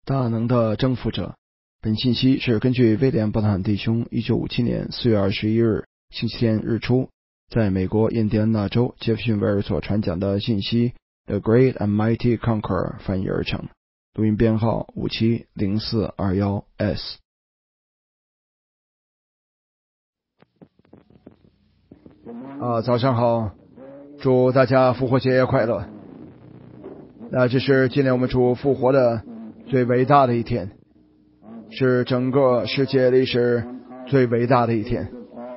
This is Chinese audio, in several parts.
大能的征服者。本信息是根据威廉·伯特汉弟兄1957年4月21日星期天日出，在美国印第安纳州杰弗逊维尔所传讲的信息 The Great and Mighty Conqueror 翻译而成。录音编号570421S。早上好，祝大家复活节快乐。这是纪念我们主复活的最伟大的一天，是整个世界历史最伟大的一天。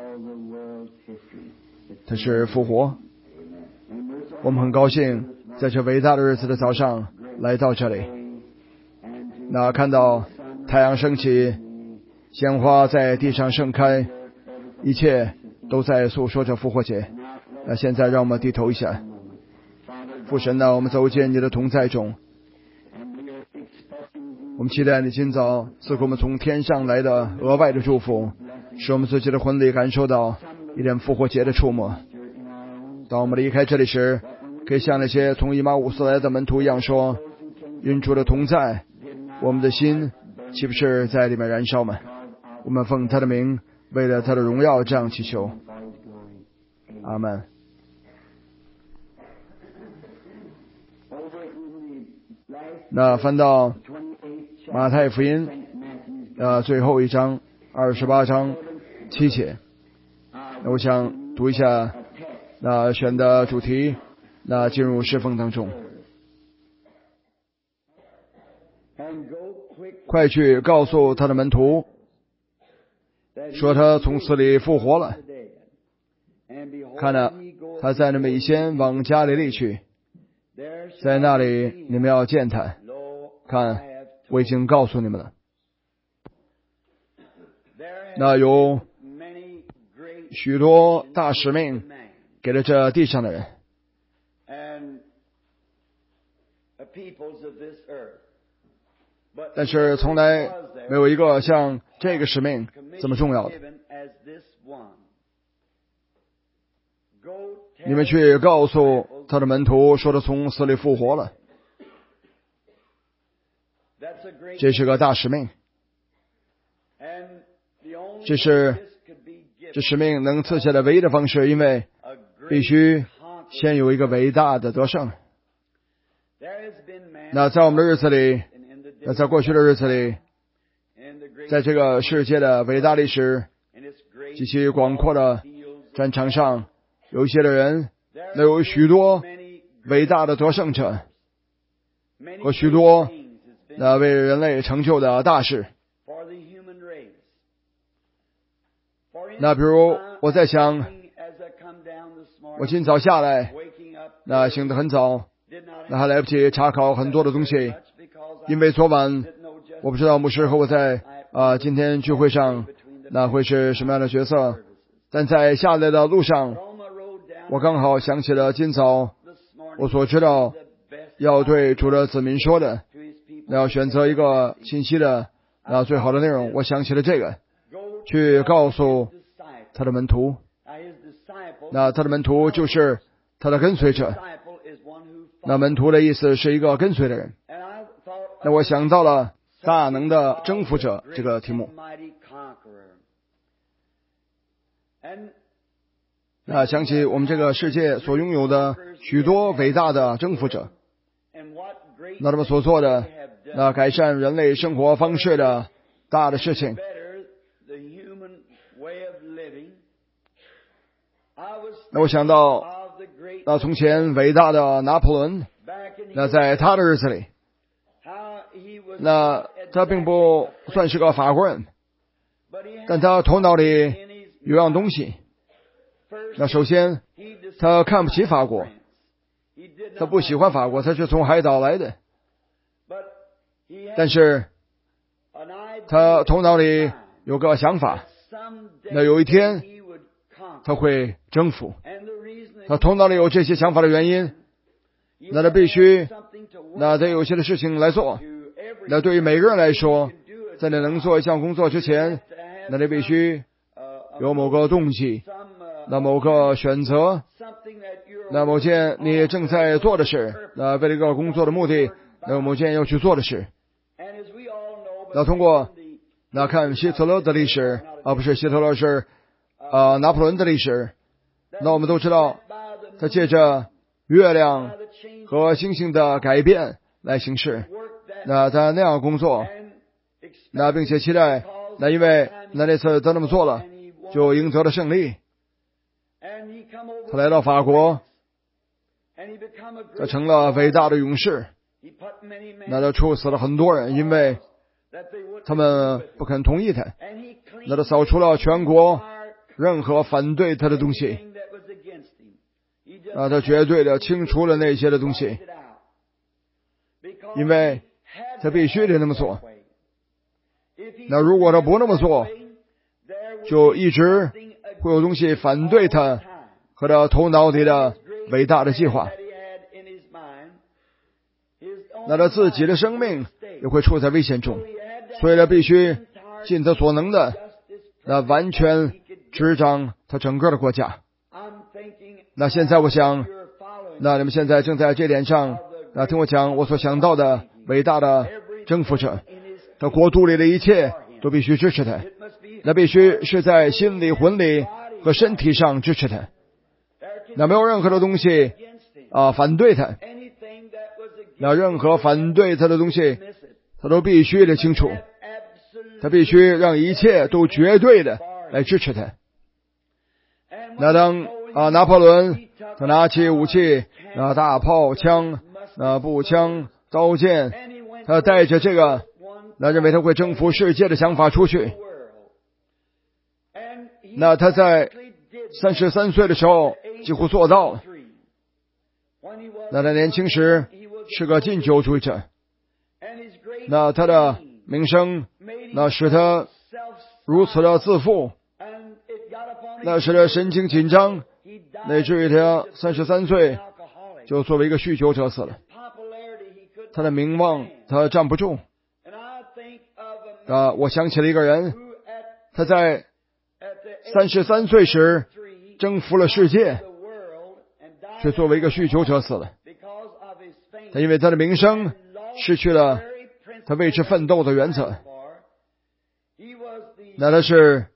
它是复活，我们很高兴在这伟大的日子的早上来到这里。看到太阳升起，鲜花在地上盛开，一切都在诉说着复活节。现在让我们低头一下。父神我们走进你的同在中，我们期待你今早赐给我们从天上来的额外的祝福，使我们自己的魂里感受到一点复活节的触摸。当我们离开这里时，可以像那些从以马忤斯来的门徒一样说，因主的同在，我们的心岂不是在里面燃烧吗？我们奉他的名，为了他的荣耀这样祈求。阿们。翻到马太福音最后一章28章7节，我想读一下选的主题，进入侍奉当中。快去告诉他的门徒，说他从死里复活了。看他在那么以先往加利利去，在那里你们要见他。看，我已经告诉你们了。有许多大使命给了这地上的人，但是从来没有一个像这个使命这么重要的。你们去告诉他的门徒，说他从死里复活了。这是个大使命，这使命能赐下的唯一的方式，因为必须先有一个伟大的得胜。在我们的日子里，在过去的日子里，在这个世界的伟大历史极其广阔的战场上，有一些的人，有许多伟大的得胜者和许多为人类成就的大事。比如我在想，我今早下来，醒得很早，还来不及查考很多的东西，因为昨晚我不知道牧师和我在今天聚会上会是什么样的角色，但在下来的路上，我刚好想起了今早我所知道要对主的子民说的，要选择一个信息的最好的内容。我想起了这个，去告诉他的门徒。他的门徒就是他的跟随者。门徒的意思是一个跟随的人。我想到了大能的征服者这个题目。想起我们这个世界所拥有的许多伟大的征服者，他们所做的改善人类生活方式的大的事情。我想到从前伟大的拿破仑，在他的日子里，他并不算是个法国人，但他头脑里有样东西。首先他看不起法国，他不喜欢法国，他是从海岛来的，但是他头脑里有个想法，有一天他会征服。他头脑里有这些想法的原因，他必须得有些的事情来做。对于每个人来说，在你能做一项工作之前，你必须有某个动机，某个选择，某件你正在做的事，为了一个工作的目的，某件要去做的事。 那通过看希特勒的历史，不是希特勒，是拿破仑的历史，那我们都知道他借着月亮和星星的改变来行事，那他那样工作，并且期待，因为那次他那么做了，就赢得了胜利。他来到法国，他成了伟大的勇士，他处死了很多人，因为他们不肯同意他。他扫除了全国任何反对他的东西，他绝对的清除了那些的东西，因为他必须得那么做。那如果他不那么做，就一直会有东西反对他和他头脑里的伟大的计划，那他自己的生命也会处在危险中，所以他必须尽他所能的完全执掌他整个的国家。那现在我想，你们现在正在这点上听我讲我所想到的伟大的征服者，他国度里的一切都必须支持他，那必须是在心理、魂理和身体上支持他，那没有任何的东西反对他，那任何反对他的东西他都必须得清楚，他必须让一切都绝对的来支持他。那当拿破仑他拿起武器，大炮、枪、步枪、刀剑，他带着这个认为他会征服世界的想法出去，那他在33岁的时候几乎做到了。那他年轻时是个禁酒主义者，那他的名声使他如此的自负，那使他神经紧张，乃至于他33岁就作为一个酗酒者死了。他的名望他站不住。我想起了一个人，他在33岁时征服了世界，却作为一个酗酒者死了。他因为他的名声失去了他为之奋斗的原则。那他是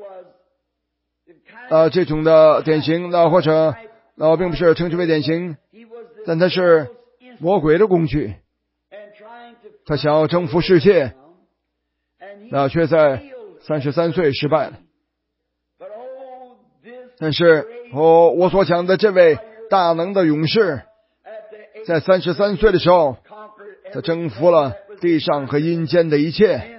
这种的典型，或者并不是称之为典型，但他是魔鬼的工具。他想要征服世界，却在33岁失败了。但是我所讲的这位大能的勇士，在33岁的时候，他征服了地上和阴间的一切。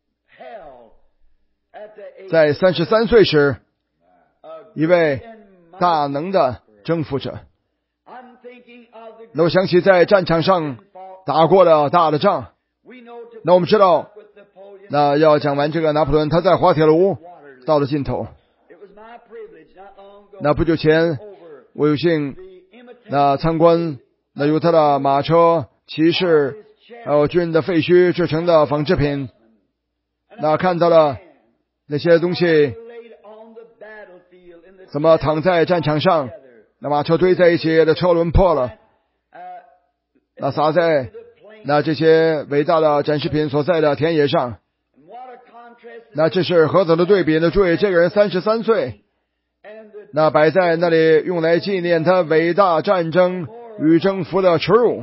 在33岁时，一位大能的征服者。那我想起在战场上打过了大的仗。那我们知道，要讲完这个拿破仑，他在滑铁卢到了尽头。那不久前我有幸参观由他的马车、骑士还有军人的废墟制成的纺织品，看到了那些东西怎么躺在战场上，马车堆在一起，的车轮破了，撒在这些伟大的展示品所在的田野上。这是何等的对比呢？注意，这个人33岁，摆在那里用来纪念他伟大战争与征服的耻辱，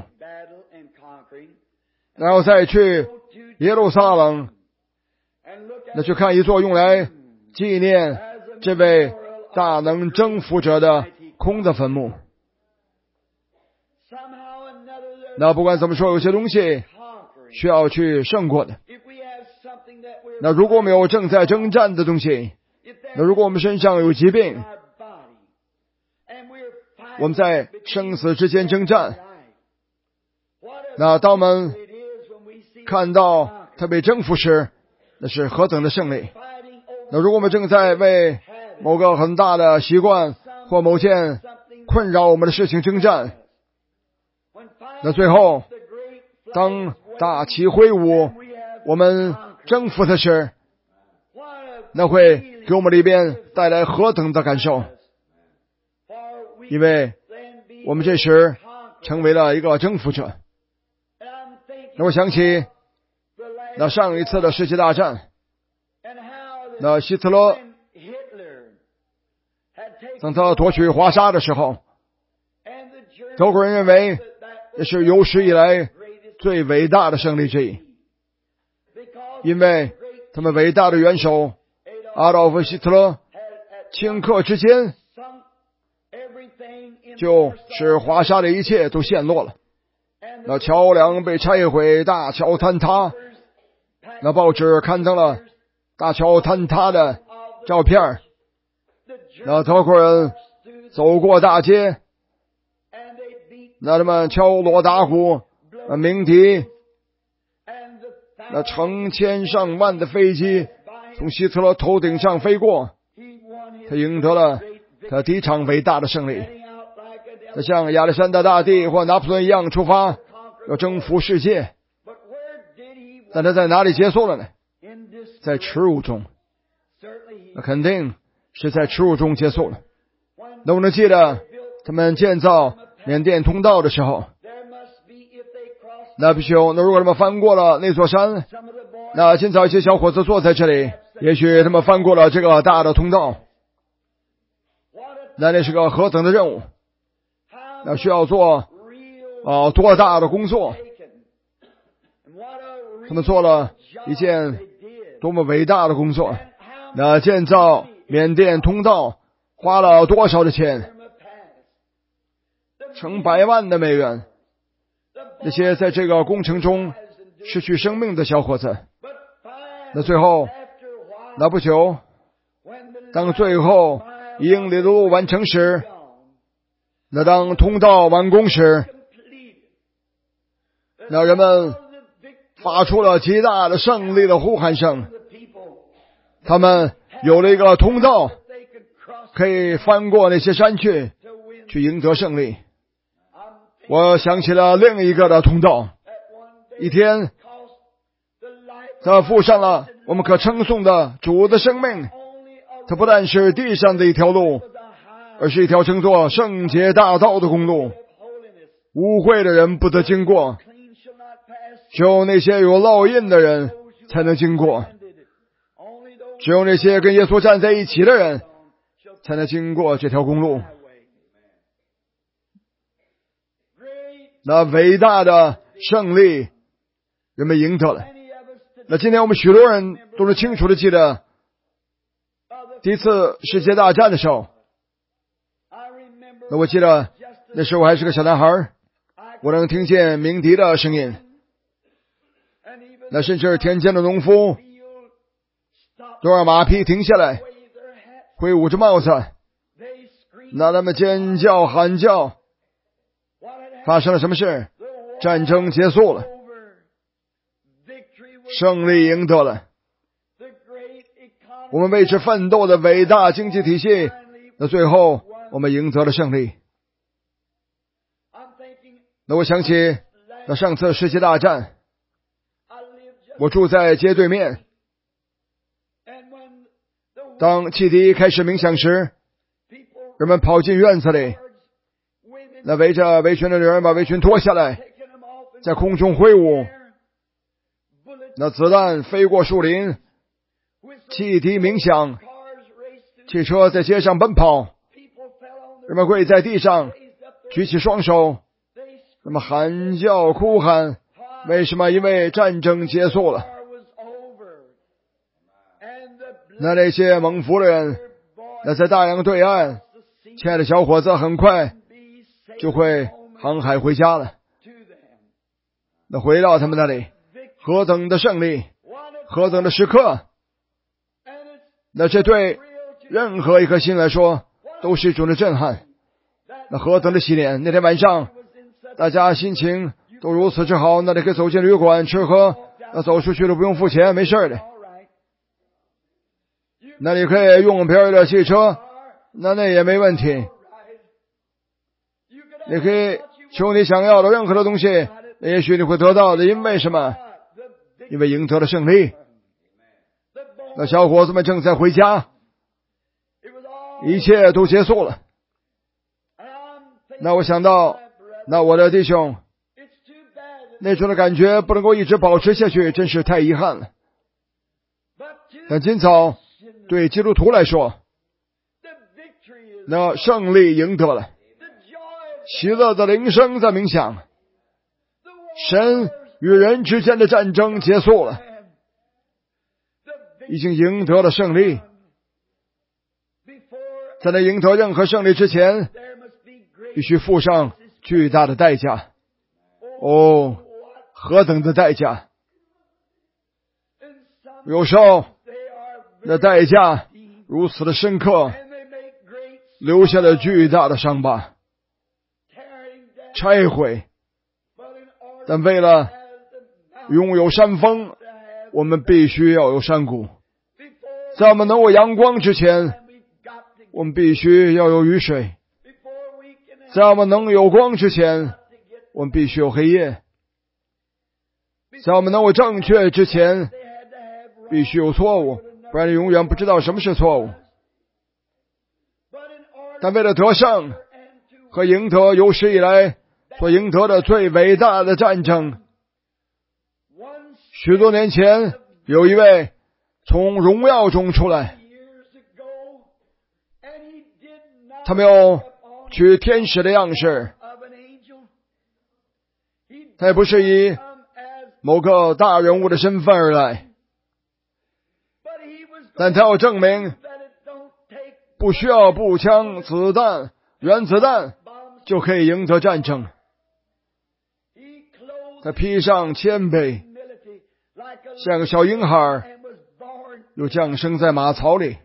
然后再去耶路撒冷，去看一座用来纪念这位大能征服者的空的坟墓。不管怎么说，有些东西需要去胜过的。如果我们有正在征战的东西，如果我们身上有疾病，我们在生死之间征战，当我们看到他被征服时，那是何等的胜利。如果我们正在为某个很大的习惯或某件困扰我们的事情征战，最后当大旗挥舞，我们征服它时，那会给我们里边带来何等的感受。因为我们这时成为了一个征服者。我想起那上一次的世界大战，那希特勒当他夺取华沙的时候，德国人认为这是有史以来最伟大的胜利之一，因为他们伟大的元首阿道夫·希特勒顷刻之间就使华沙的一切都陷落了。那桥梁被拆毁，大桥坍塌，那报纸刊登了大桥坍塌的照片，那德国人走过大街，那他们敲锣打鼓，鸣笛，那成千上万的飞机从希特勒头顶上飞过，他赢得了他第一场伟大的胜利。他像亚历山大大帝或拿破仑一样出发，要征服世界，但他在哪里结束了呢？在耻辱中，那肯定是在耻辱中结束了。那我能记得他们建造缅甸通道的时候，那必须有，那如果他们翻过了那座山，那今早一些小伙子坐在这里，也许他们翻过了这个大的通道，那是个何等的任务，那需要做多大的工作，他们做了一件多么伟大的工作。那建造缅甸通道花了多少的钱？成百万的美元。那些在这个工程中失去生命的小伙子，那最后那不久，当最后1英里的路完成时，那当通道完工时，那人们发出了极大的胜利的呼喊声，他们有了一个通道可以翻过那些山去赢得胜利。我想起了另一个的通道，一天他付上了我们可称颂的主的生命，它不但是地上的一条路，而是一条称作圣洁大道的公路，污秽的人不得经过，只有那些有烙印的人才能经过，只有那些跟耶稣站在一起的人才能经过这条公路。那伟大的胜利人们赢得了。那今天我们许多人都是清楚的记得第一次世界大战的时候，那我记得那时候我还是个小男孩，我能听见鸣笛的声音，那甚至田间的农夫都让马匹停下来，挥舞着帽子，那他们尖叫喊叫。发生了什么事？战争结束了，胜利赢得了。我们为之奋斗的伟大经济体系，那最后我们赢得了胜利。那我想起那上次世界大战，我住在街对面，当汽笛开始鸣响时，人们跑进院子里，那围着围裙的女人把围裙脱下来，在空中挥舞，那子弹飞过树林，汽笛鸣响，汽车在街上奔跑，人们跪在地上，举起双手，那么喊叫哭喊，为什么？因为战争结束了。那些蒙福的人，那在大洋对岸，亲爱的小伙子很快就会航海回家了。那回到他们那里，何等的胜利，何等的时刻，那这对任何一颗心来说都是一种的震撼。那何等的喜年，那天晚上大家心情都如此之好，那你可以走进旅馆吃喝，那走出去都不用付钱，没事的。那你可以用别人的汽车，那也没问题。你可以求你想要的任何的东西，也许你会得到的。因为什么？因为赢得了胜利。那小伙子们正在回家，一切都结束了。那我想到，那我的弟兄， 那种的感觉不能够一直保持下去，真是太遗憾了。但今早对基督徒来说，那胜利赢得了，喜乐的铃声在鸣响，神与人之间的战争结束了，已经赢得了胜利。在那赢得任何胜利之前，必须付上巨大的代价。哦，何等的代价！有时候那代价如此的深刻，留下了巨大的伤疤，拆毁。但为了拥有山峰，我们必须要有山谷。在我们能有阳光之前，我们必须要有雨水。在我们能有光之前，我们必须有黑夜。在我们能有正确之前，必须有错误，不然你永远不知道什么是错误。但为了得胜和赢得有史以来所赢得的最伟大的战争，许多年前有一位从荣耀中出来，他没有取天使的样式，他也不是以某个大人物的身份而来，但他要证明不需要步枪、子弹、原子弹就可以赢得战争。他披上谦卑，像个小婴孩，又降生在马槽里。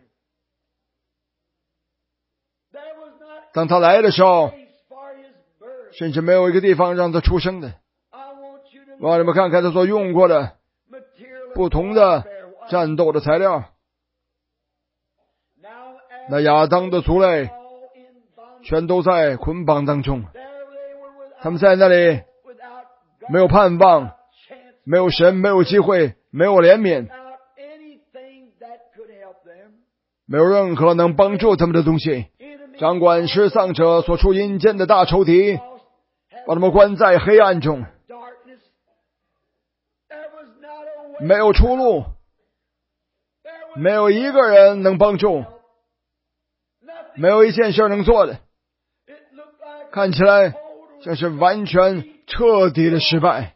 当他来的时候，甚至没有一个地方让他出生的。我让你们看看他所用过的不同的战斗的材料。那亚当的族类全都在捆绑当中，他们在那里没有盼望，没有神，没有机会，没有怜悯，没有任何能帮助他们的东西。掌管失丧者所处阴间的大仇敌把他们关在黑暗中，没有出路，没有一个人能帮助，没有一件事能做的，看起来像是完全彻底的失败。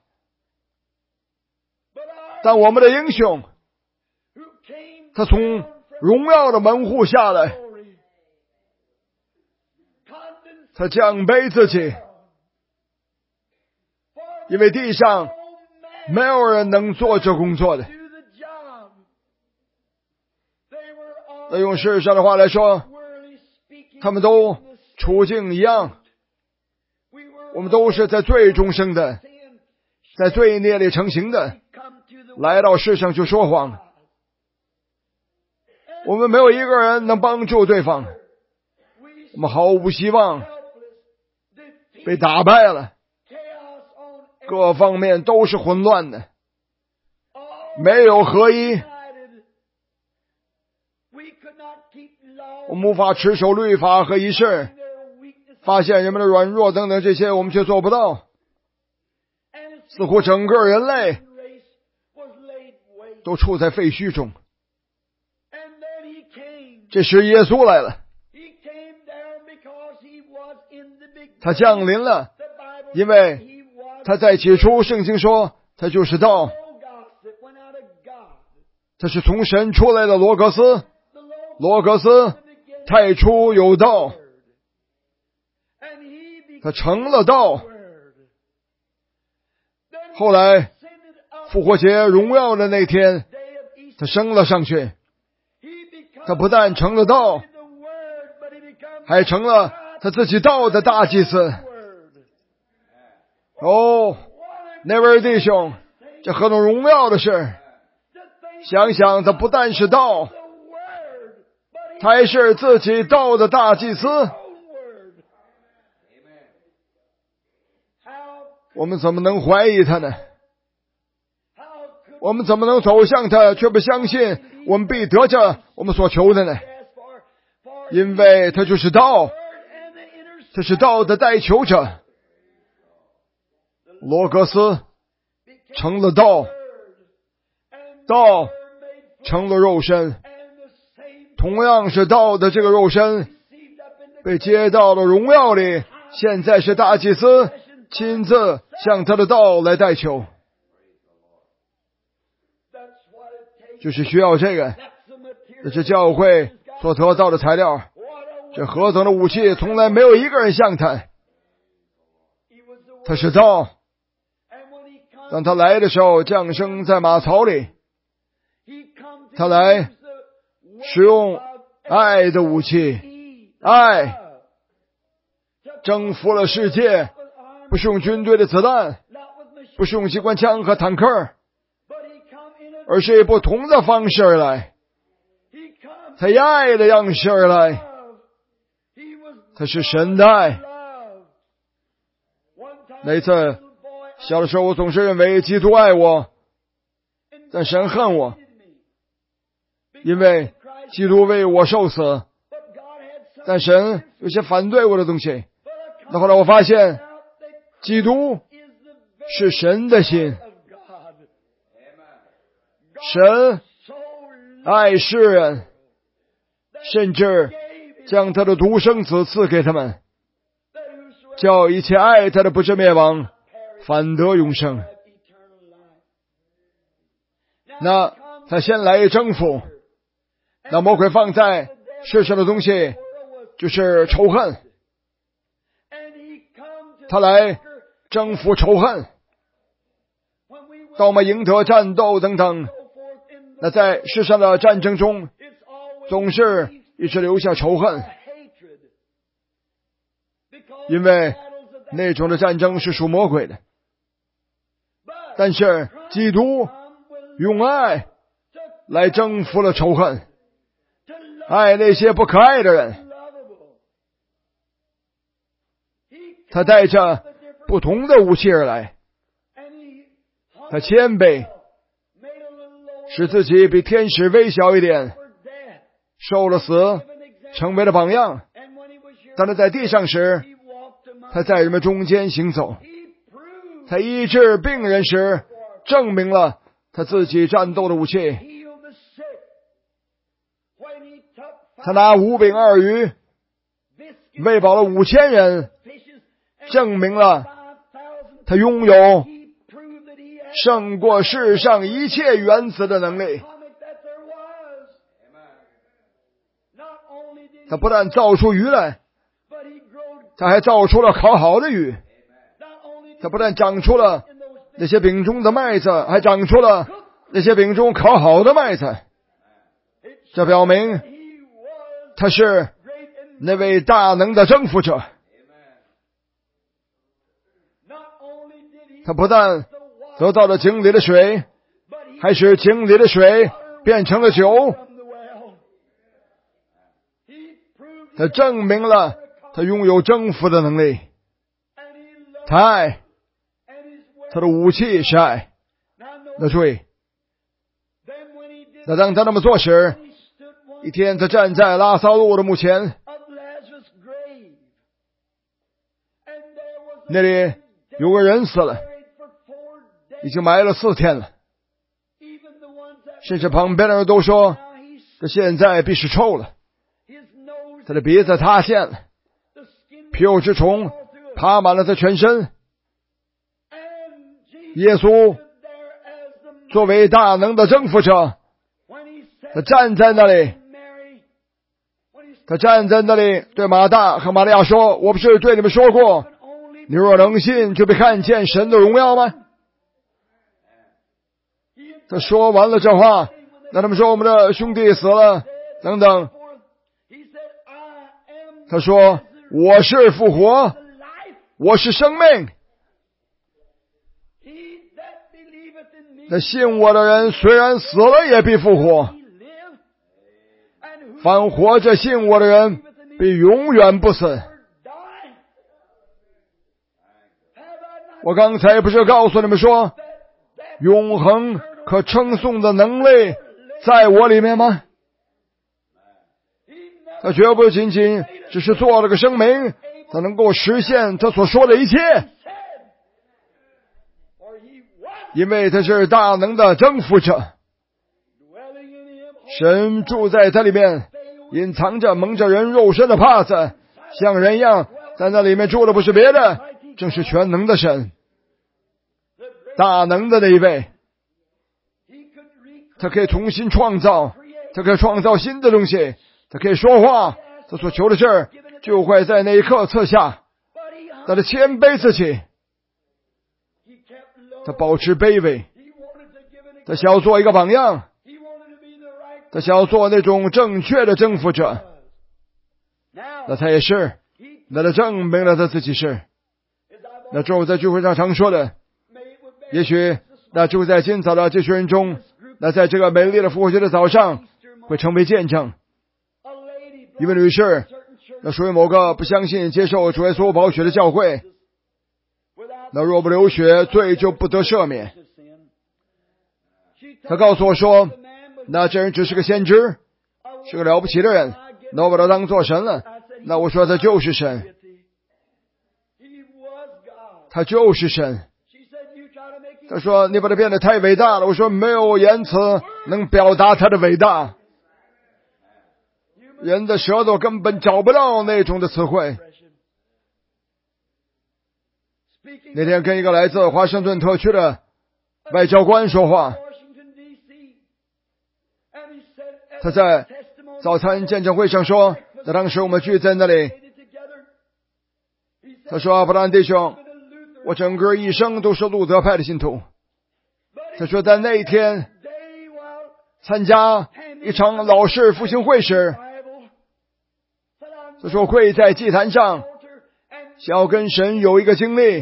但我们的英雄，他从荣耀的门户下来，他降卑自己，因为地上没有人能做这工作的。那用世上的话来说，他们都处境一样，我们都是在罪中生的，在罪孽里成形的，来到世上就说谎。我们没有一个人能帮助对方，我们毫无希望，被打败了，各方面都是混乱的，没有合一，我们无法持守律法和仪式，发现人们的软弱等等这些我们却做不到，似乎整个人类都处在废墟中。这时耶稣来了，他降临了，因为他在起初圣经说他就是道，他是从神出来的罗格斯，罗格斯太初有道，他成了道。后来复活节荣耀的那天，他升了上去，他不但成了道，还成了他自己道的大祭司。哦，那位弟兄，这何等荣耀的事！想想他不但是道，他还是自己道的大祭司。我们怎么能怀疑他呢？我们怎么能走向他却不相信我们必得着我们所求的呢？因为他就是道，他是道的代求者。罗格斯成了道，道成了肉身，同样是道的这个肉身被接到了荣耀里，现在是大祭司亲自向他的道来代求，就是需要这个，这是教会所得到的材料。这何等的武器，从来没有一个人像他。他是道，当他来的时候降生在马槽里，他来使用爱的武器，爱征服了世界，不是用军队的子弹，不是用机关枪和坦克，而是以不同的方式而来，他以爱的样式而来，他是神的爱。那一次小的时候，我总是认为基督爱我，但神恨我，因为基督为我受死，但神有些反对我的东西。那后来我发现基督是神的心，神爱世人，甚至将他的独生子赐给他们，叫一切爱他的不至灭亡，反得永生。那他先来征服，那魔鬼放在世上的东西就是仇恨，他来征服仇恨。当我们赢得战斗等等，那在世上的战争中总是一直留下仇恨，因为那种的战争是属魔鬼的。但是基督用爱来征服了仇恨，爱那些不可爱的人。他带着不同的武器而来，他谦卑，使自己比天使微小一点，受了死，成为了榜样。当他在地上时，他在人们中间行走，他医治病人时，证明了他自己战斗的武器。他拿5饼2鱼喂饱了5000人，证明了他拥有胜过世上一切原子的能力。他不但造出鱼来，他还造出了烤好的鱼。他不但长出了那些饼中的麦子，还长出了那些饼中烤好的麦子。这表明他是那位大能的征服者。他不但得到了井里的水，还使井里的水变成了酒。他证明了他拥有征服的能力。他爱，他的武器是爱。那注意，那当他那么做时，一天他站在拉撒路的墓前，那里有个人死了，已经埋了4天了，甚至旁边的人都说这现在必是臭了。他的鼻子塌陷了，皮肉之虫爬满了他全身。耶稣作为大能的征服者，他站在那里，对马大和玛利亚说，我不是对你们说过，你若能信，就必看见神的荣耀吗？他说完了这话，那他们说我们的兄弟死了等等。他说，我是复活，我是生命。那信我的人虽然死了也必复活，凡活着信我的人必永远不死。我刚才不是告诉你们说，永恒可称颂的能力在我里面吗？他绝不仅仅只是做了个声明，他能够实现他所说的一切， 因为他是大能的征服者。神住在他里面，隐藏着蒙着人肉身的帕子，像人一样，在那里面住的不是别的，正是全能的神，大能的那一位。他可以重新创造，他可以创造新的东西，他可以说话，他所求的事儿就会在那一刻赐下。他的谦卑自己，他保持卑微，他想要做一个榜样，他想要做那种正确的征服者。那他也是，那他证明了他自己是。那之后在聚会上常说的，也许那就在今早的这群人中，那在这个美丽的复活节的早上会成为见证。一位女士，那属于某个不相信接受主耶稣宝血的教会，那若不流血，罪就不得赦免。她告诉我说，那这人只是个先知，是个了不起的人，那我把他当作神了。那我说他就是神，他就是神。他说你把他变得太伟大了。我说没有言辞能表达他的伟大，人的舌头根本找不到那种的词汇。那天跟一个来自华盛顿特区的外交官说话，他在早餐见证会上说，在当时我们聚在那里，他说，布兰弟兄，我整个一生都是路德派的信徒。他说在那一天参加一场老式复兴会时，他说跪在祭坛上，想要跟神有一个经历。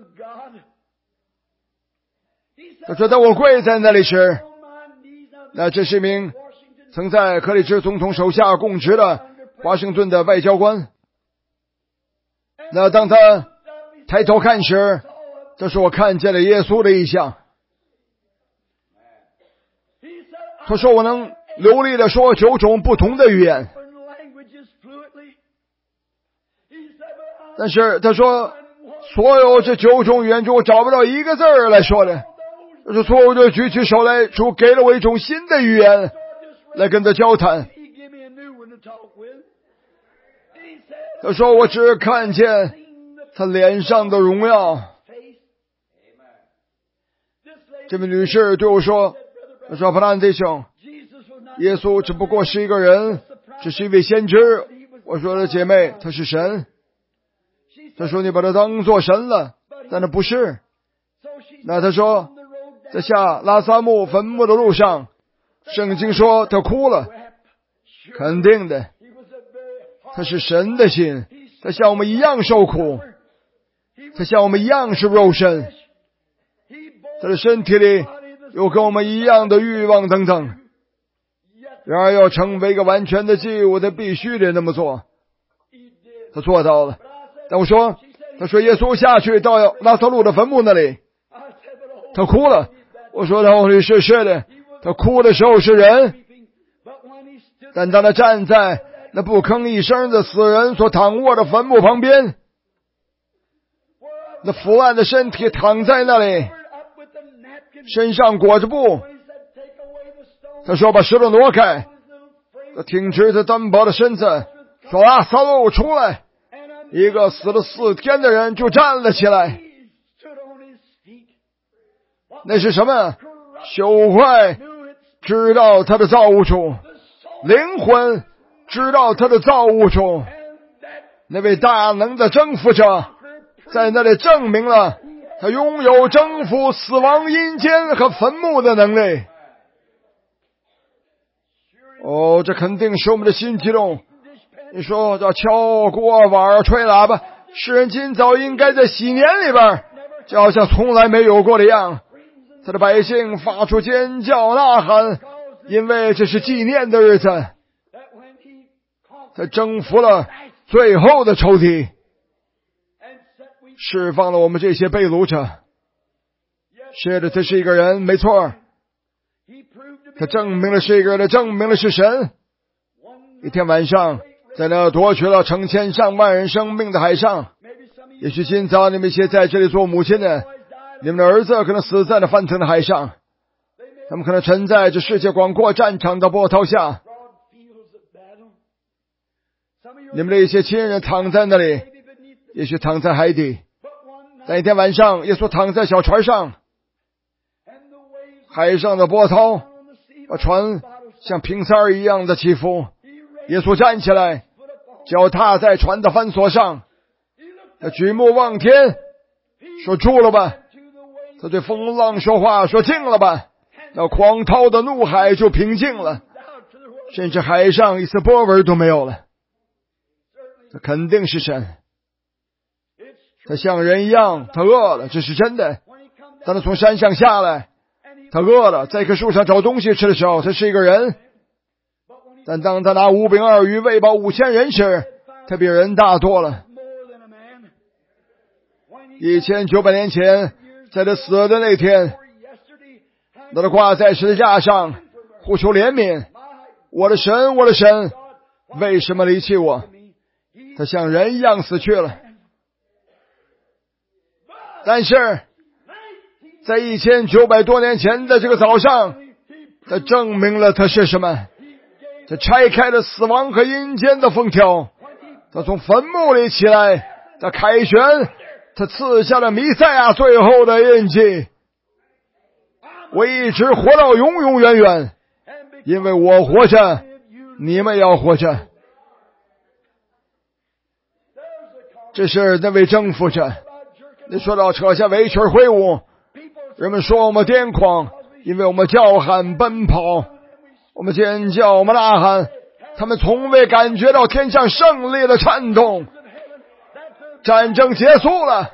他说当我跪在那里时，那这是一名曾在克里兹总统手下供职的华盛顿的外交官。那当他抬头看时，这是我看见了耶稣的异象。他说我能流利地说9种不同的语言，但是他说所有这9种语言中我找不到一个字儿来说的。他说所以我就举起手来，主给了我一种新的语言来跟他交谈。他说我只看见他脸上的荣耀。这位女士对我说，他说布兰弟兄，耶稣只不过是一个人，只是一位先知。我说的姐妹，他是神。他说你把他当作神了，但他不是。那他说在下拉撒路坟墓的路上，圣经说他哭了，肯定的，他是神的心，他像我们一样受苦，他像我们一样是肉身，他的身体里有跟我们一样的欲望等等。然而要成为一个完全的祭物，他必须得那么做。他做到了。但我说，他说耶稣下去到拉撒路的坟墓那里，他哭了。我说他是的，他哭的时候是人，但当他站在那不吭一声的死人所躺卧的坟墓旁边，那腐烂的身体躺在那里，身上裹着布。他说把石头挪开，他挺直他单薄的身子，说拉撒路出来。一个死了4天的人就站了起来。那是什么？朽坏知道他的造物主，灵魂知道他的造物主。那位大能的征服者在那里证明了他拥有征服死亡、阴间和坟墓的能力。哦，这肯定使我们的心激动。你说要敲锅碗吹喇叭，世人今早应该在喜年里边，就好像从来没有过的样。他的百姓发出尖叫呐喊，因为这是纪念的日子。他征服了最后的仇敌，释放了我们这些被掳者。是的，这是一个人，没错。他证明了是一个人，他证明了是神。一天晚上，在那夺取了成千上万人生命的海上，也许今早你们一些在这里做母亲的， 你们的儿子可能死在了翻腾的海上，他们可能沉在这世界广阔战场的波涛下，你们的一些亲人躺在那里，也许躺在海底。但一天晚上，耶稣躺在小船上，海上的波涛把船像平塞一样的起伏。耶稣站起来，脚踏在船的帆索上，他举目望天，说住了吧。他对风浪说话，说静了吧。那狂涛的怒海就平静了，甚至海上一丝波纹都没有了。这肯定是神。他像人一样，他饿了，这是真的。当他从山上下来，他饿了，在一棵树上找东西吃的时候，他是一个人。但当他拿5饼2鱼喂饱5000人时，他比人大多了。1900年前，在他死的那天，当他挂在十字架上呼求怜悯，我的神，我的神，为什么离弃我？他像人一样死去了。但是在1900多年前的这个早上，他证明了他是什么。他拆开了死亡和阴间的封条，他从坟墓里起来，他凯旋，他赐下了弥赛亚最后的印记。我一直活到永永远远，因为我活着，你们也要活着。这是那位征服者。你说到扯下围裙挥舞，人们说我们癫狂，因为我们叫喊奔跑，我们尖叫，我们呐喊，他们从未感觉到天上胜利的颤动。战争结束了，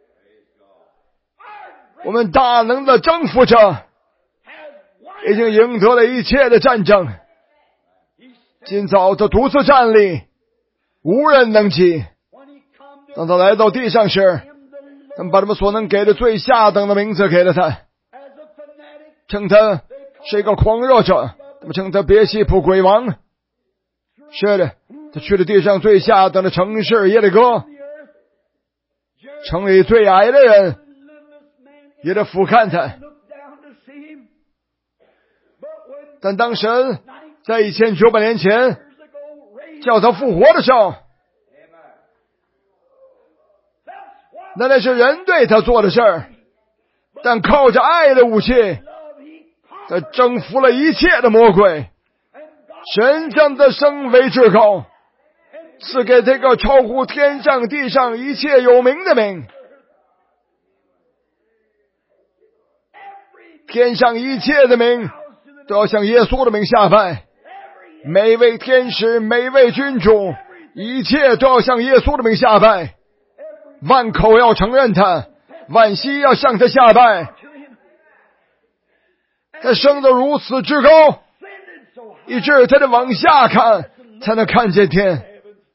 我们大能的征服者已经赢得了一切的战争。今早他独自站立，无人能及。当他来到地上时，他们把他们所能给的最下等的名字给了他，称他是一个狂热者，他们称他别西卜鬼王。是的，他去了地上最下等的城市耶利哥，城里最矮的人也得俯瞰他。但当神在1900年前叫他复活的时候，那是人对他做的事儿，但靠着爱的武器，他征服了一切的魔鬼。神将他升为至高，赐给这个超乎天上地上一切有名的名。天上一切的名都要向耶稣的名下拜，每位天使，每位君主，一切都要向耶稣的名下拜。万口要承认他，万膝要向他下拜。他升得如此之高，以致他得往下看才能看见天。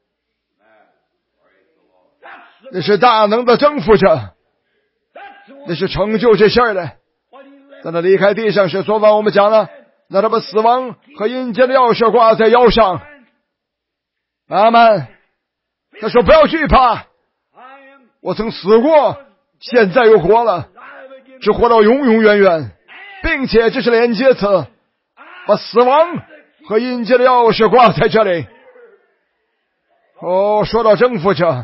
那是大能的征服者，那是成就这事儿的。当他离开地上时，昨晚我们讲了，那他把死亡和阴间的钥匙挂在腰上。阿们。他说不要惧怕，我曾死过，现在又活了，只活到永永远远，并且这是连接词，把死亡和阴间的钥匙挂在这里。哦，说到征服者，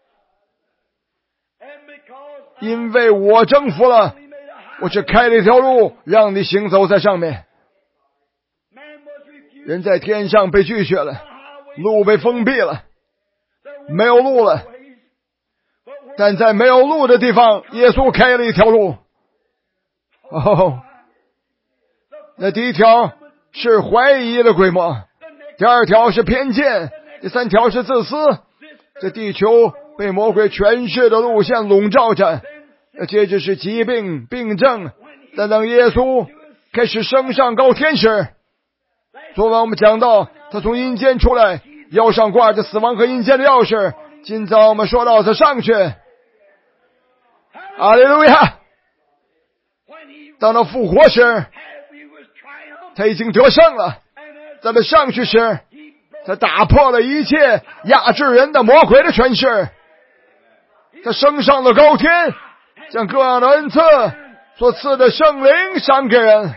因为我征服了，我只开了一条路让你行走在上面。人在天上被拒绝了，路被封闭了，没有路了。但在没有路的地方，耶稣开了一条路。哦，那第一条是怀疑的规模，第二条是偏见，第三条是自私。这地球被魔鬼权势的路线笼罩着，接着是疾病、病症。但当耶稣开始升上高天时，昨晚我们讲到他从阴间出来，腰上挂着死亡和阴间的钥匙。今早我们说到他上去，哈利路亚！当他复活时，他已经得胜了。在他上去时，他打破了一切压制人的魔鬼的权势。他升上了高天， 将各样的恩赐所赐的圣灵赏给人。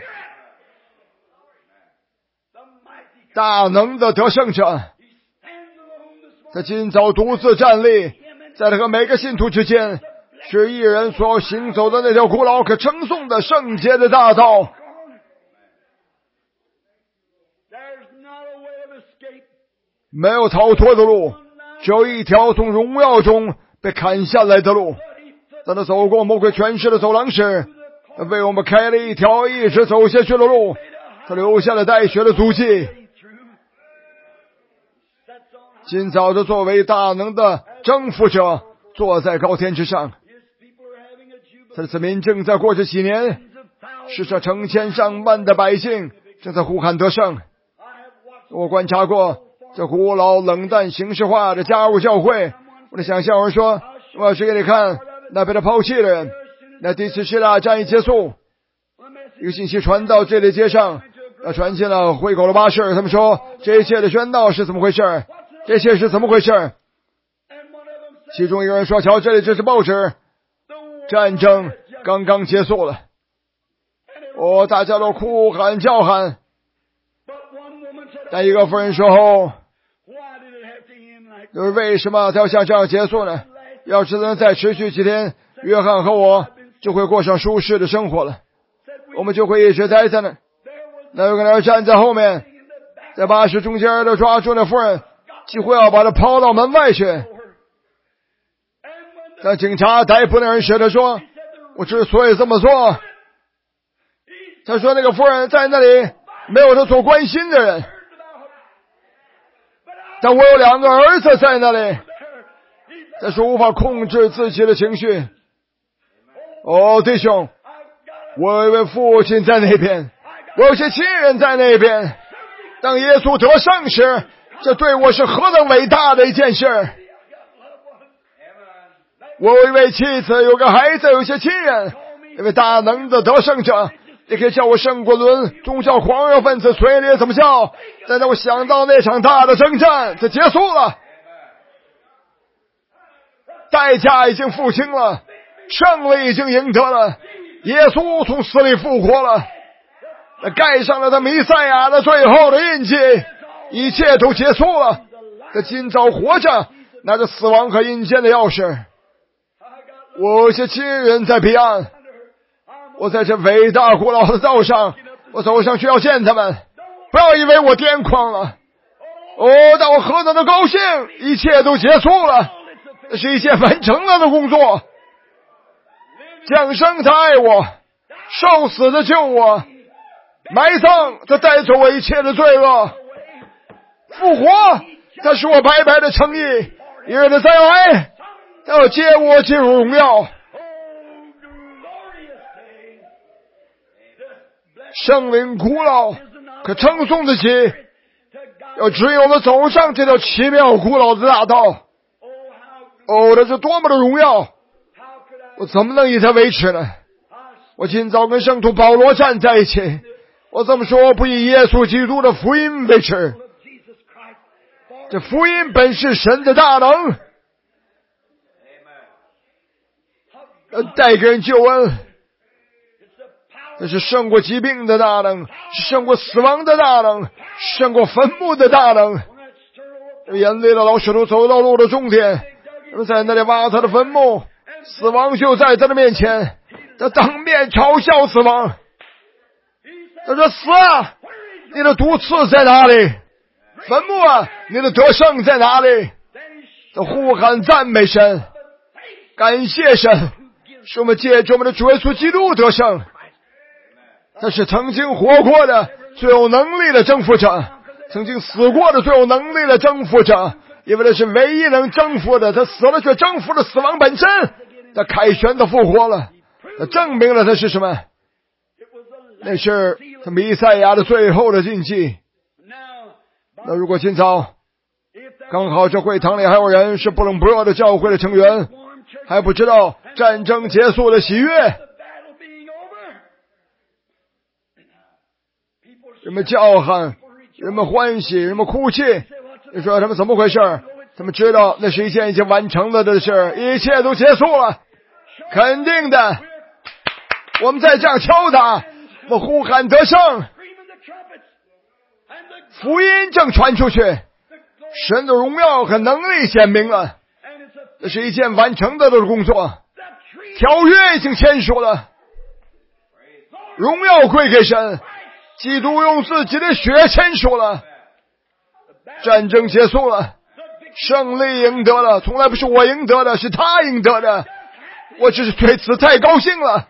大能的得胜者，他今早独自站立，在他和每个信徒之间，是一人所要行走的那条古老可称颂的圣洁的大道。没有逃脱的路，只有一条从荣耀中被砍下来的路。当他走过魔鬼权势的走廊时，他为我们开了一条一直走下去的路，他留下了带血的足迹。今早就作为大能的征服者坐在高天之上，他的子民正在过着喜年，世上成千上万的百姓正在呼喊得胜。我观察过这古老冷淡形式化的加入教会，我的想象我说，我要去给你看那被他抛弃的人。那第一次世界大战一结束，一个信息传到这里街上，传进了会口的巴士，他们说这一切的宣道是怎么回事，这些是怎么回事。其中一个人说，瞧，这里这是报纸，战争刚刚结束了。大家都哭喊叫喊。但一个妇人说，就是为什么他要像这样结束呢？要是能再持续几天，约翰和我就会过上舒适的生活了，我们就会一直待在那。那有个人站在后面，在巴士中间的抓住那妇人，几乎要把他抛到门外去。但警察逮捕那人时，他说，我之所以这么做，他说那个妇人在那里没有他所关心的人，但我有2个儿子在那里，但是无法控制自己的情绪。弟兄，我有一位父亲在那边，我有些亲人在那边。当耶稣得胜时，这对我是何等伟大的一件事。我有一位妻子，有个孩子，有些亲人，一位大能的得胜者。也可以叫我圣果伦宗教狂热分子，随你怎么叫。但当我想到那场大的征战这结束了，代价已经付清了，胜利已经赢得了，耶稣从死里复活了，盖上了他弥赛亚的最后的印记，一切都结束了。他今早活着，拿着死亡和阴间的钥匙。我有些亲人在彼岸，我在这伟大古老的道上，我走上去要见他们。不要以为我癫狂了，但我何等的高兴，一切都结束了，这是一件完成了的工作。降生他爱我，受死的救我，埋葬他带走我一切的罪恶，复活他使我白白的称义，因为他再来，他要接我进入荣耀。圣灵古老可称颂得起，要只有他走上这条奇妙古老的大道。这是多么的荣耀，我怎么能以他为耻呢？我今早跟圣徒保罗站在一起，我这么说，不以耶稣基督的福音为耻。这福音本是神的大能，带给人救恩，这是胜过疾病的大能，是胜过死亡的大能，胜过坟墓的大能。眼泪的老使徒走到路的终点，在那里挖他的坟墓，死亡就在他的面前，他当面嘲笑死亡。他说，死啊，你的毒刺在哪里？坟墓啊，你的得胜在哪里？他呼喊赞美神，感谢神，使我们借着我们的主耶稣基督得胜。他是曾经活过的最有能力的征服者，曾经死过的最有能力的征服者，因为他是唯一能征服的，他死了却征服了死亡本身，他凯旋的复活了，他证明了他是什么？那是他弥赛亚的最后的印记。那如果今早刚好这会堂里还有人是不冷不热的教会的成员，还不知道战争结束的喜悦，人们叫喊，人们欢喜，人们哭泣，你说他们怎么回事？他们知道那是一件已经完成了的事，一切都结束了， 肯定的，我们在这样敲打，我呼喊得胜，福音正传出去，神的荣耀和能力显明了，这是一件完成的工作，条约已经签署了，荣耀归给神，基督用自己的血签署了，战争结束了，胜利赢得了，从来不是我赢得的，是他赢得的，我只是对此太高兴了。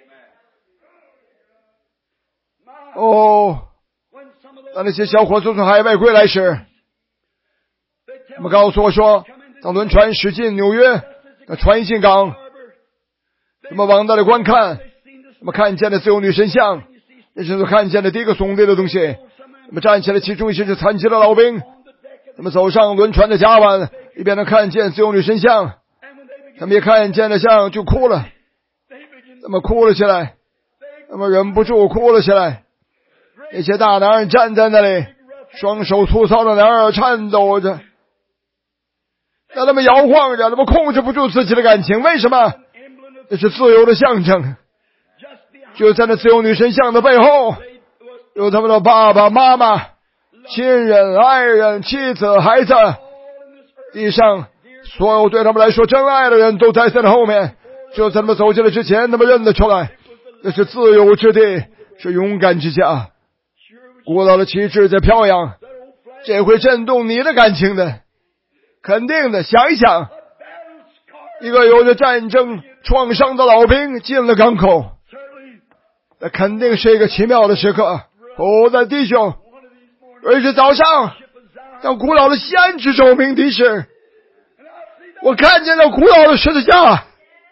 当那些小伙子从海外归来时，他们告诉我说，当轮船驶进纽约的船行港，他们往那里观看，他们看见了自由女神像，也就是看见了第一个耸立的东西，他们站起来，其中一些是残疾的老兵，他们走上轮船的甲板，一边能看见自由女神像，他们也看见了像，就哭了，他们哭了起来，他们忍不住哭了起来。那些大男人站在那里，双手粗糙的男儿颤抖着，让他们摇晃着，他们控制不住自己的感情。为什么？这是自由的象征。就在那自由女神像的背后，有他们的爸爸妈妈、亲人、爱人、妻子、孩子，地上所有对他们来说真爱的人都在那后面。就在他们走进来之前，他们认得出来，这是自由之地，是勇敢之家。古老的旗帜在飘扬，这会震动你的感情的，肯定的。想一想，一个有着战争创伤的老兵进了港口，那肯定是一个奇妙的时刻。我的弟兄，而且早上当古老的西安之州鸣笛时，我看见了古老的十字架，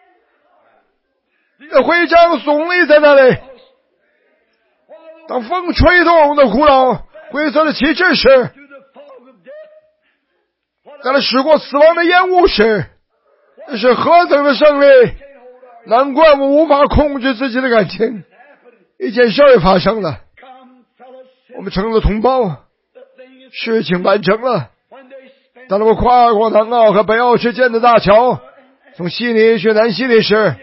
那徽章耸立在那里。当风吹动的古老灰色的旗帜时，当它驶过死亡的烟雾时，这是何等的胜利！难怪我无法控制自己的感情。一件事发生了，我们成了同胞，事情完成了。当他们跨过南澳和北澳之间的大桥，从悉尼去南悉尼时，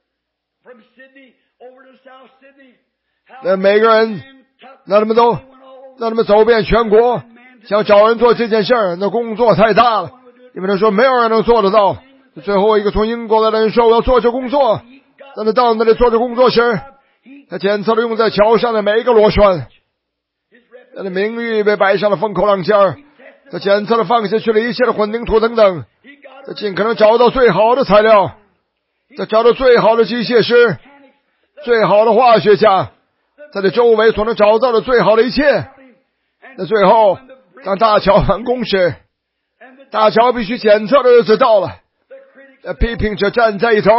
那每个人让他们走遍全国，想找人做这件事儿，那工作太大了，因为他说没有人能做得到。最后一个从英国来的人说我要做这工作，当他到那里做这工作时，他检测了用在桥上的每一个螺栓，他的名誉被摆上了风口浪尖儿，他检测了放下去了一切的混凝土等等，他尽可能找到最好的材料，他找到最好的机械师，最好的化学家，在这周围所能找到的最好的一切。那最后当大桥完工时，大桥必须检测的日子到了，批评者站在一头，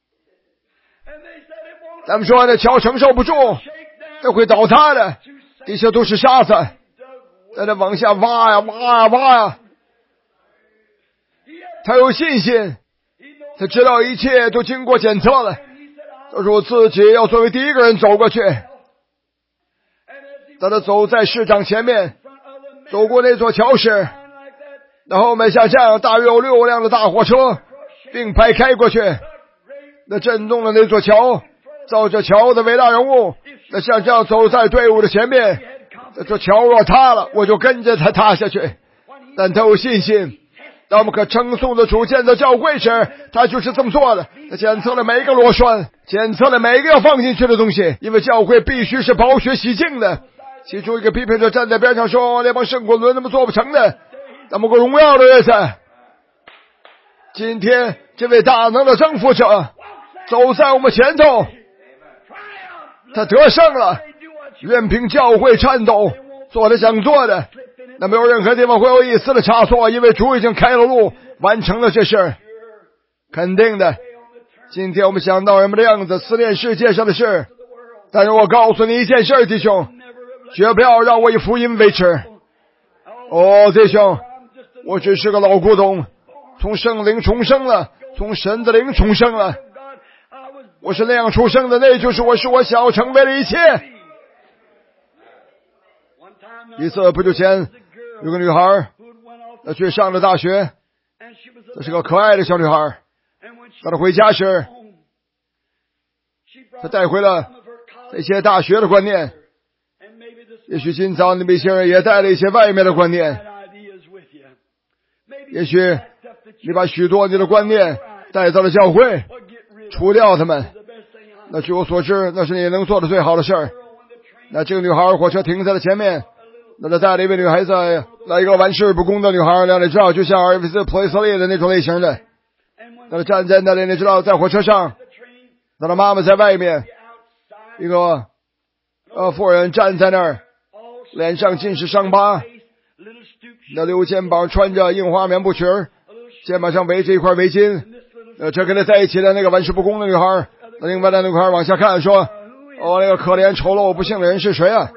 他们说那桥承受不住，那会倒塌的，底下都是沙子，在那往下挖呀挖呀挖呀。他有信心，他知道一切都经过检测了，他说我自己要作为第一个人走过去。当他走在市长前面，走过那座桥时，然后我们像这样大约有6辆的大货车并排开过去，那震动了那座桥，造着桥的伟大人物，那像这样走在队伍的前面，那座桥若塌了，我就跟着他塌下去。但他有信心，当我们可称颂的主建造教会时，他就是这么做的。他检测了每一个螺栓，检测了每一个要放进去的东西，因为教会必须是宝血洗净的。其中一个批评者站在边上说，那帮圣滚轮那么做不成的，那么个荣耀的日子。今天这位大能的征服者走在我们前头，他得胜了，任凭教会颤抖，做他想做的，那没有任何地方会有一丝的差错，因为主已经开了路，完成了这事。肯定的，今天我们想到人们的样子，思念世界上的事，但是我告诉你一件事，弟兄，绝不要让我以福音为耻。弟兄，我只是个老古董，从圣灵重生了，从神的灵重生了，我是那样出生的，那就是我想要成为的一切。一次不久前，有个女孩，她去上了大学，她是个可爱的小女孩。当她回家时， 他带回了这些大学的观念，也许今早你们一些人也带了一些外面的观念，也许你把许多你的观念带到了教会，除掉他们，那据我所知，那是你能做的最好的事儿。那这个女孩火车停在了前面，那他带了一位女孩子，来一个玩世不恭的女孩，让你知道就像阿尔维斯·普雷斯利的那种类型的，那他站在那里，你知道在火车上，那他妈妈在外面，一个妇人站在那儿，脸上尽是伤疤，那溜肩膀，穿着印花棉布裙，肩膀上围着一块围巾，这跟他在一起的那个玩世不恭的女孩，另外的那女孩往下看说，那个可怜丑陋不幸的人是谁啊？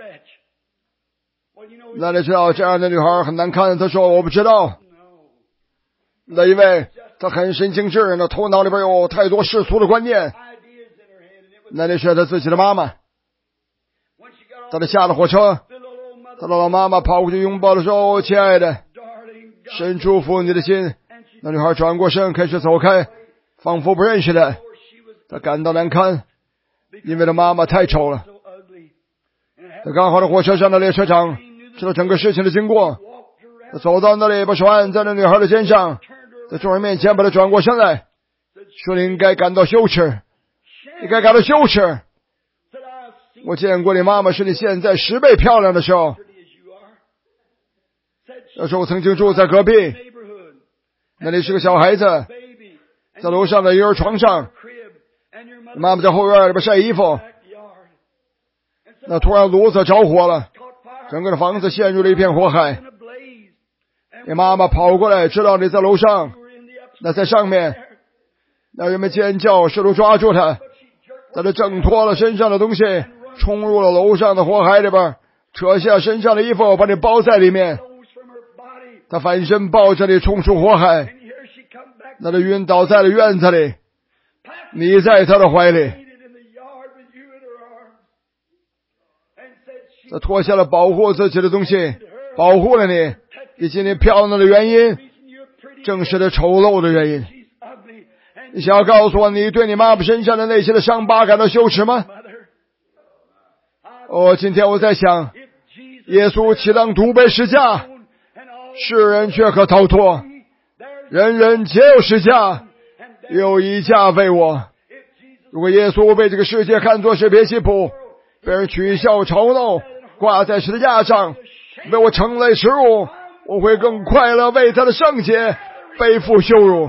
那你知道这样的女孩很难看，她说我不知道。那因为她很神经质，那头脑里边有太多世俗的观念。那你是她自己的妈妈。当她下了火车，她的老妈妈跑过去拥抱的说，亲爱的，神祝福你的心。那女孩转过身开始走开，仿佛不认识她。她感到难堪，因为她妈妈太丑了。她刚好在火车上的列车长知道整个事情的经过，他走到那里，把手按在那女孩的肩上，在众人面前把她转过身来，说你应该感到羞耻，你该感到羞耻。我见过你妈妈是你现在10倍漂亮的时候。那时候我曾经住在隔壁，那里是个小孩子，在楼上的婴儿床上，妈妈在后院里边晒衣服，那突然炉子着火了，整个的房子陷入了一片火海。你妈妈跑过来，知道你在楼上，那在上面，那人们尖叫，试图抓住她，但她挣脱了身上的东西，冲入了楼上的火海里边，扯下身上的衣服，把你包在里面。她反身抱着你冲出火海，那她晕倒在了院子里，你在她的怀里。她脱下了保护自己的东西，保护了你，以及你漂亮的原因，正是她丑陋的原因。你想要告诉我，你对你妈妈身上的那些的伤疤感到羞耻吗？今天我在想，耶稣岂当独背十架，世人却可逃脱，人人皆有十架，有一架为我。如果耶稣被这个世界看作是别西卜，被人取笑嘲弄，挂在十字架上，为我成为耻辱，我会更快乐为他的圣洁背负羞辱。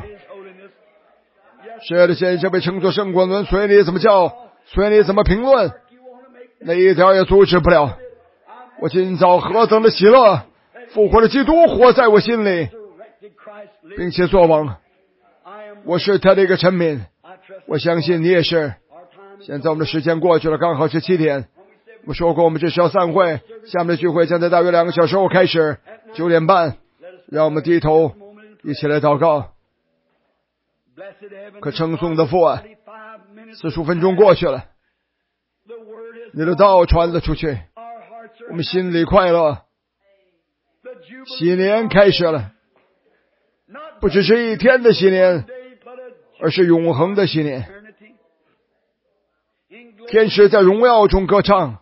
谁的先生被称作圣滚轮，随你怎么叫，随你怎么评论，那一条也阻止不了。我今早何等的喜乐，复活的基督活在我心里，并且作王。我是他的一个臣民，我相信你也是。现在我们的时间过去了，刚好是7点。我们说过我们这是要散会，下面的聚会将在大约2个小时后开始，9点半。让我们低头一起来祷告。可称颂的父啊，45分钟过去了，你的道传了出去，我们心里快乐，喜年开始了，不只是一天的喜年，而是永恒的喜年。天使在荣耀中歌唱，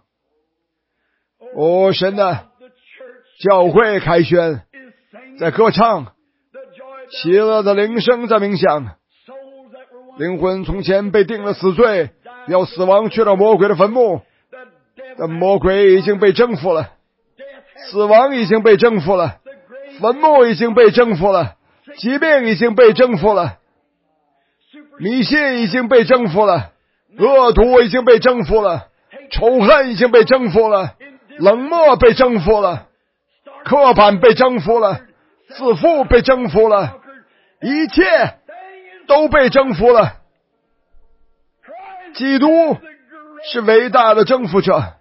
神啊，教会凯旋在歌唱，喜乐的铃声在鸣响，灵魂从前被定了死罪，要死亡去到魔鬼的坟墓，但魔鬼已经被征服了，死亡已经被征服了，坟墓已经被征服了，疾病已经被征服了，迷信已经被征服了，恶毒已经被征服了，仇恨已经被征服了，冷漠被征服了，刻板被征服了，自负被征服了，一切都被征服了。基督是伟大的征服者，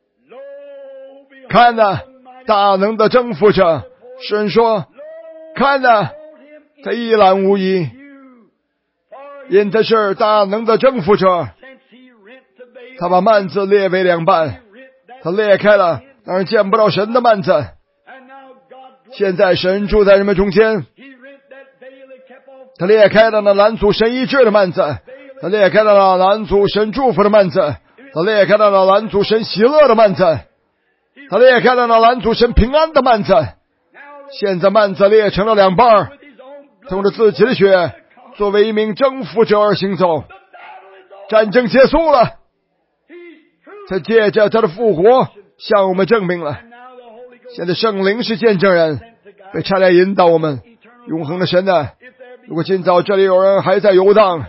看哪，大能的征服者。诗人说，看哪，他一览无遗，因他是大能的征服者。他把幔子裂为2半，他裂开了让人见不到神的幔子。现在神住在人们中间，他裂开了那拦阻神医治的幔子， 他裂开了那拦阻神祝福的幔子，他裂开了那拦阻神喜乐的幔子，他裂开了那拦阻神平安的幔子。现在幔子裂成了两半，通着自己的血作为一名征服者而行走。战争结束了，他借着他的复活向我们证明了。现在圣灵是见证人，被差来引导我们。永恒的神呢，如果今早这里有人还在游荡，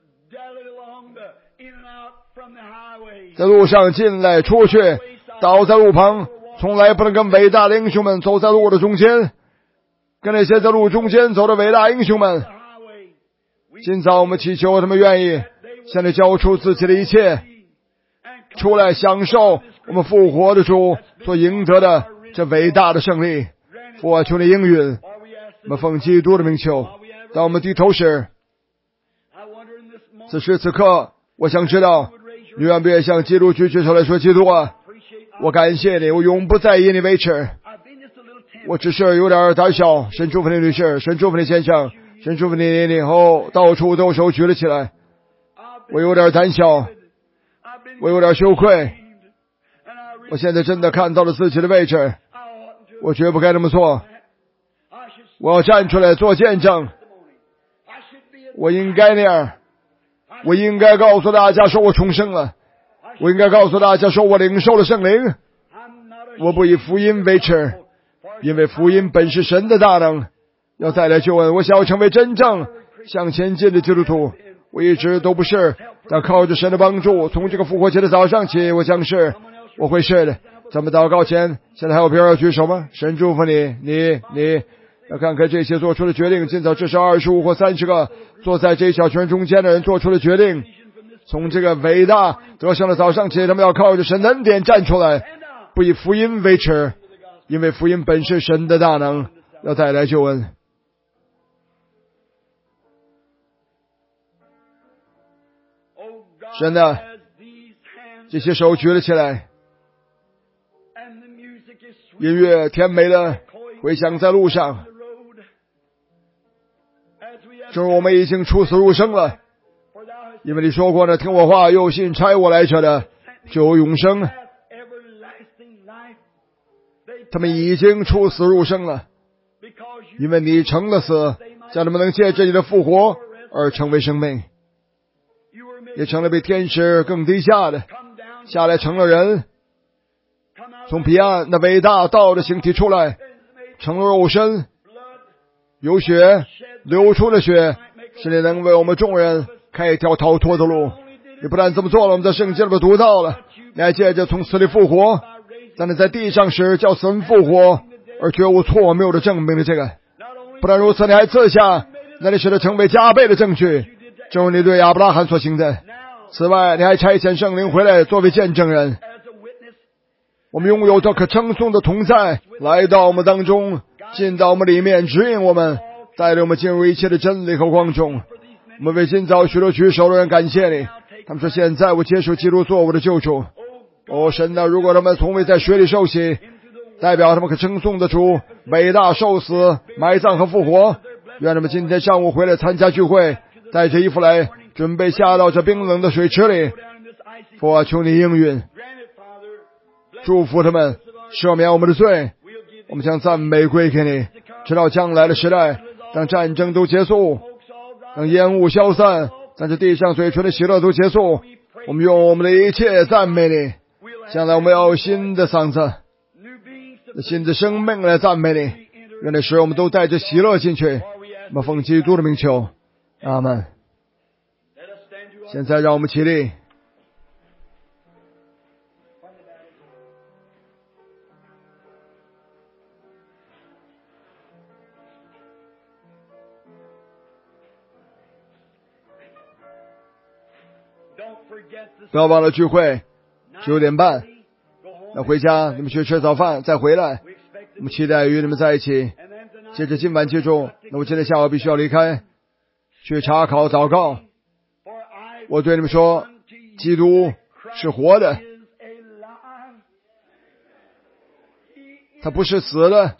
在路上进来出去，倒在路旁，从来不能跟伟大的英雄们走在路的中间，跟那些在路中间走的伟大英雄们，今早我们祈求他们愿意向你交出自己的一切，出来享受我们复活的主所赢得的这伟大的胜利。父啊，求你应允，我们奉基督的名求。当我们低头时，此时此刻，我想知道你愿不愿意向基督举起手来说：基督啊，我感谢你，我永不再以你为耻。我只是有点胆小。神祝福你女士，神祝福你先生，神祝福你以后到处都手举了起来。我有点胆小，我有点羞愧。我现在真的看到了自己的位置，我绝不该这么做。我要站出来做见证，我应该那样。我应该告诉大家说我重生了，我应该告诉大家说我领受了圣灵。我不以福音为耻，因为福音本是神的大能，要带来救恩。我想要成为真正向前进的基督徒，我一直都不是，但靠着神的帮助，从这个复活节的早上起，我将是，我会是的。咱们祷告前，现在还有别人要举手吗？神祝福你，你要看看这些做出的决定，今早至少25或30个坐在这一小群中间的人做出了决定，从这个伟大得胜的早上起，他们要靠着神的恩典站出来，不以福音为耻，因为福音本是神的大能，要带来救恩。神啊，这些手举了起来，音乐甜美的回响在路上。正如我们已经出死入生了，因为你说过呢，听我话又信差我来者的就有永生。他们已经出死入生了，因为你成了死，叫他们能借着你的复活而成为生命，也成了比天使更低下的，下来成了人，从彼岸那伟大道的形体出来，成了肉身，有血流出了血，使你能为我们众人开一条逃脱的路。你不但这么做了，我们在圣经里面读到了，你还借着从死里复活，但你在地上时叫死人复活，而绝无错谬的证明了这个。不但如此，你还赐下那里使他成为加倍的证据，正如你对亚伯拉罕所行的。此外，你还差遣圣灵回来作为见证人。我们拥有这可称颂的同在，来到我们当中，进到我们里面，指引我们，带领我们进入一切的真理和光中。我们为今早许多举手的人感谢你，他们说现在我接受基督做我的救主。哦，神啊，如果他们从未在水里受洗，代表他们可称颂的主伟大受死埋葬和复活，愿他们今天上午回来参加聚会，带着衣服来，准备下到这冰冷的水池里。父啊，求你应允，祝福他们，赦免我们的罪。我们将赞美归给你，直到将来的时代，当战争都结束，当烟雾消散，当这地上嘴唇的喜乐都结束，我们用我们的一切赞美你。将来我们要有新的嗓子，新的生命来赞美你。愿那时我们都带着喜乐进去。我们奉基督的名求，阿们。现在让我们起立。不要忘了聚会9点半，要回家，你们去吃早饭再回来。我们期待与你们在一起。接着今晚记住，那我今天下午必须要离开，去查考祷告。我对你们说，基督是活的，他不是死了。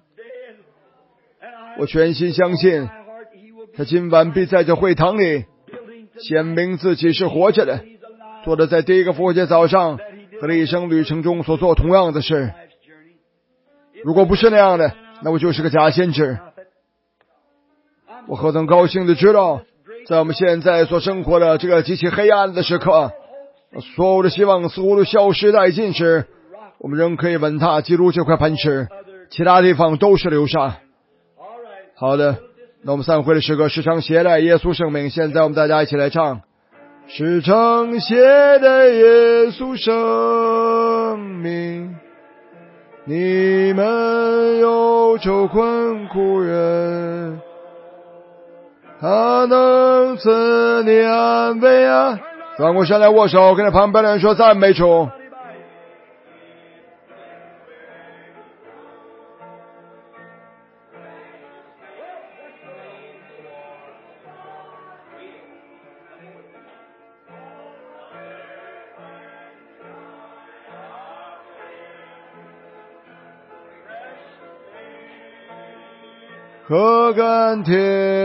我全心相信，他今晚必在这会堂里显明自己是活着的，做的在第一个复活节早上和他一生旅程中所做同样的事。如果不是那样的，那我就是个假先知。我何等高兴的知道，在我们现在所生活的这个极其黑暗的时刻，所有的希望似乎都消失殆尽时，我们仍可以稳踏基督这块磐石，其他地方都是流沙。好的，那我们散会的诗歌时常携带耶稣生命，现在我们大家一起来唱。时常携带耶稣生命，你们忧愁困苦人，他能赐你安慰啊！转过身来握手，跟着旁边的人说赞美主。何甘甜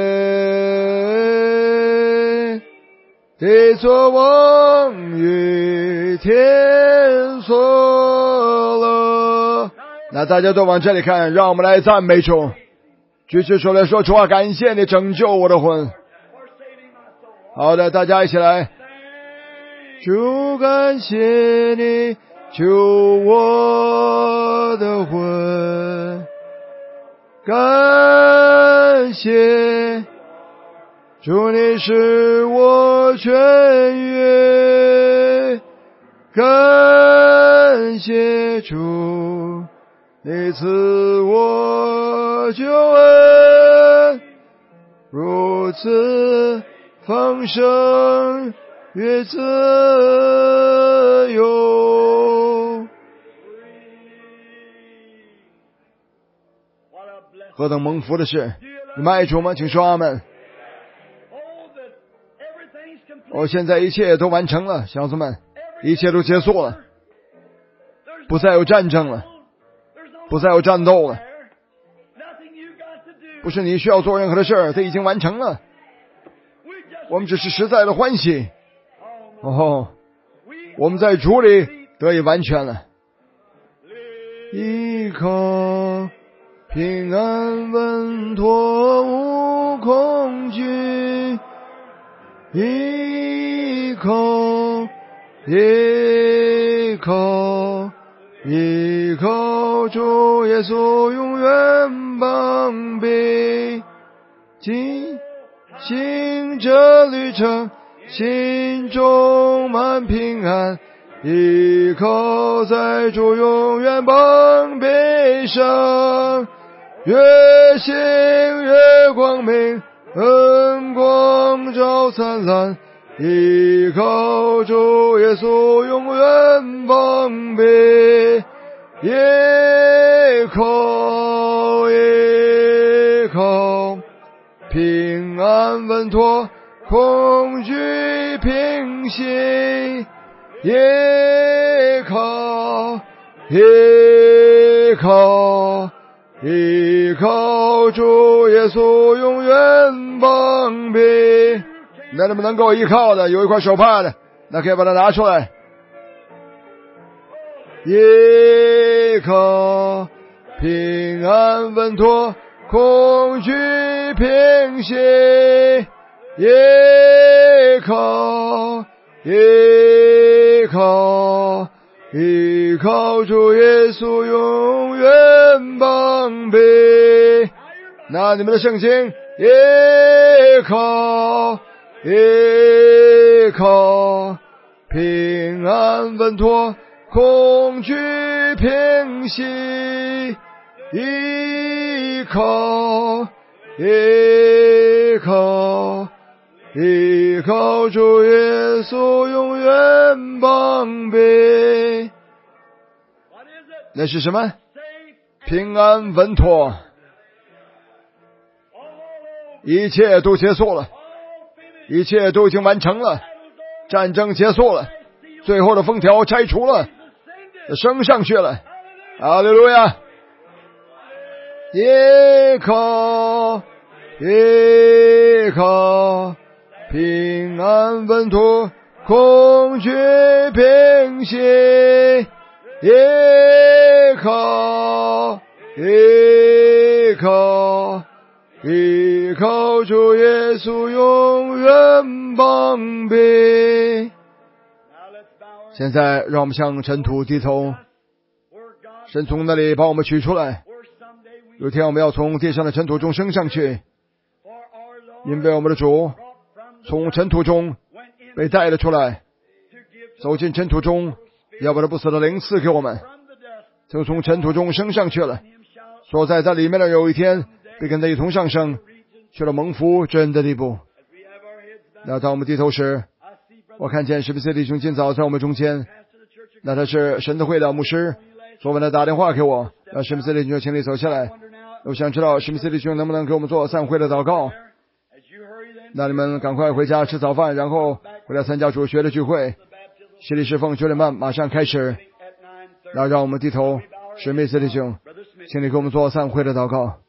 地作望与天所乐。那大家都往这里看，让我们来赞美主，举起手来说，主啊，感谢你拯救我的魂。好的，大家一起来。主感谢你救我的魂，感谢主你使我痊愈，感谢主你赐我救恩，如此丰盛越自由。何等蒙福的事！你们爱主吗？请说阿们。现在一切都完成了，小子们，一切都结束了，不再有战争了，不再有战斗了，不是你需要做任何的事儿，它已经完成了。我们只是实在的欢喜。我们在主里得以完全了。依靠平安稳妥无恐惧，依靠主耶稣永远帮庇，行这旅程心中满平安，依靠在主永远帮庇上，越行越光明，恩光照灿烂，依靠主耶稣永远帮庇，依靠平安稳妥恐惧平息，依靠主耶稣永远帮庇。那你们能够依靠的，有一块手帕的，那可以把它拿出来。依靠平安稳妥恐惧平息，依靠主耶稣永远帮庇。拿你们的圣经，依靠平安稳妥恐惧平息，依靠主耶稣永远帮庇。那是什么？平安稳妥，一切都结束了，一切都已经完成了，战争结束了，最后的封条拆除了，升上去了。哈利路亚！依靠平安稳妥，恐惧平息，依靠主耶稣永远膀臂。现在让我们向尘土低头，神从那里把我们取出来，有一天我们要从地上的尘土中升上去，因为我们的主从尘土中被带了出来，走进尘土中，要把他不死的灵赐给我们，就从尘土中升上去了，所在里面的有一天被跟他一同上升，去了蒙福之恩的地步。那当我们低头时，我看见史密斯弟兄今早在我们中间，那他是神的会的牧师，昨晚他打电话给我，那史密斯弟兄请你走下来，我想知道史密斯弟兄能不能给我们做散会的祷告。那你们赶快回家吃早饭，然后回来参加主学的聚会，洗礼侍奉9点半马上开始。那让我们低头，史密斯弟兄请你给我们做散会的祷告。